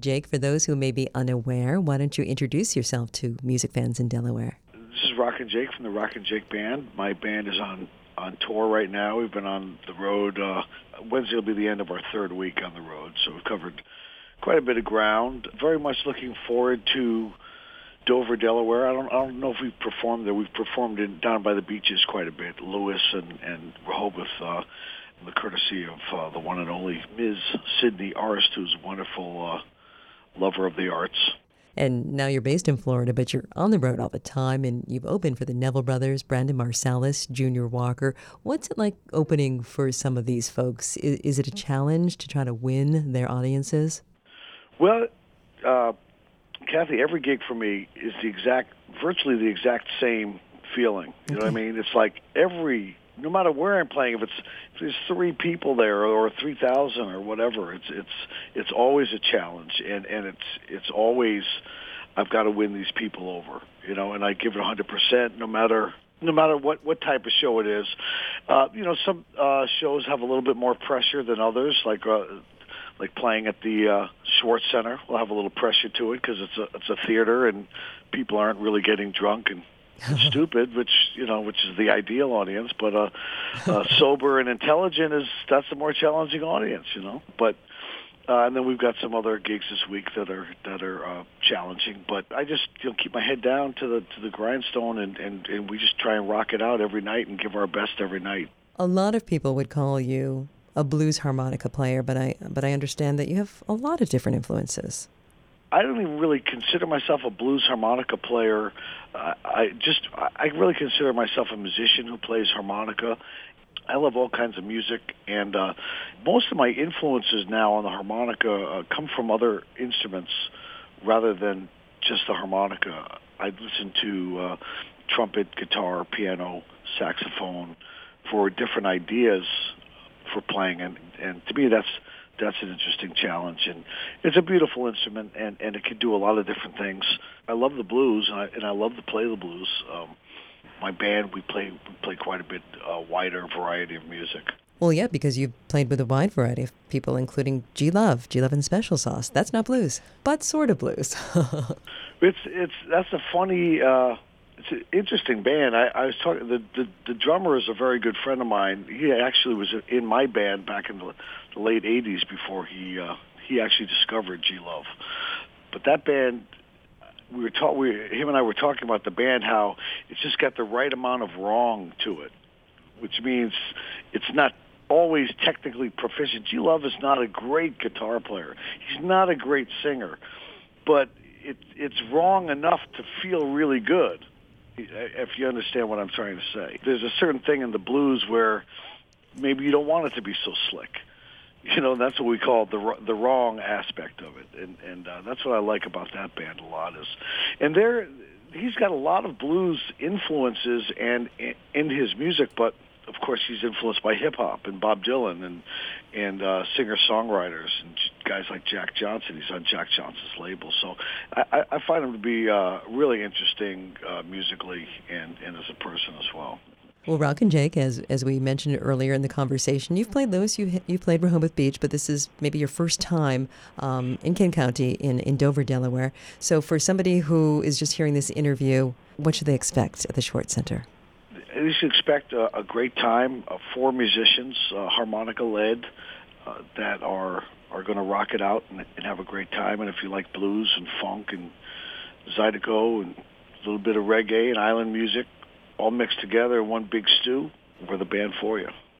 Jake, for those who may be unaware, why don't you introduce yourself to music fans in Delaware? This is Rockin' Jake from the Rockin' Jake Band. My band is on tour right now. We've been on the road. Wednesday will be the end of our third week on the road, so we've covered quite a bit of ground. Very much looking forward to Dover, Delaware. I don't know if we've performed there. We've performed down by the beaches quite a bit, Lewis and Rehoboth, the courtesy of the one and only Ms. Sydney Arst, who's a wonderful lover of the arts. And now you're based in Florida, but you're on the road all the time, and you've opened for the Neville Brothers, Brandon Marsalis, Junior Walker. What's it like opening for some of these folks? Is it a challenge to try to win their audiences? Well, Kathy, every gig for me is virtually the exact same feeling. You know what I mean? It's like no matter where I'm playing, if there's 3 people there or 3,000 or whatever, it's always a challenge, and it's always I've got to win these people over, and I give it 100%, no matter what type of show it is. Some shows have a little bit more pressure than others, like playing at the Schwartz Center will have a little pressure to it because it's a theater and people aren't really getting drunk and stupid, which is the ideal audience. But sober and intelligent that's the more challenging audience, But and then we've got some other gigs this week that are challenging. But I just keep my head down to the grindstone and we just try and rock it out every night and give our best every night. A lot of people would call you a blues harmonica player, but I understand that you have a lot of different influences. I don't even really consider myself a blues harmonica player. I really consider myself a musician who plays harmonica. I love all kinds of music, and most of my influences now on the harmonica come from other instruments rather than just the harmonica. I listen to trumpet, guitar, piano, saxophone for different ideas for playing, and to me that's an interesting challenge, and it's a beautiful instrument, and it can do a lot of different things. I love the blues, and I love to play the blues. My band, we play quite a bit wider variety of music. Well, yeah, because you've played with a wide variety of people, including G Love and Special Sauce. That's not blues, but sort of blues. That's a funny. It's an interesting band. I was talking. The drummer is a very good friend of mine. He actually was in my band back in the late '80s before he actually discovered G Love. But that band, him and I were talking about the band, how it's just got the right amount of wrong to it, which means it's not always technically proficient. G Love is not a great guitar player. He's not a great singer, but it's wrong enough to feel really good. If you understand what I'm trying to say. There's a certain thing in the blues where maybe you don't want it to be so slick. That's what we call the wrong aspect of it. And that's what I like about that band a lot he's got a lot of blues influences and in his music, but of course he's influenced by hip hop and Bob Dylan and singer-songwriters and guys like Jack Johnson. He's on Jack Johnson's label. So I find him to be really interesting musically and as a person as well. Well, Rockin' Jake, as we mentioned earlier in the conversation, you've played Lewis, you've played Rehoboth Beach, but this is maybe your first time in Kent County in Dover, Delaware. So for somebody who is just hearing this interview, what should they expect at the Schwartz Center? You should expect a great time. 4 musicians, harmonica-led, that are going to rock it out and have a great time. And if you like blues and funk and zydeco and a little bit of reggae and island music, all mixed together in one big stew, we're the band for you.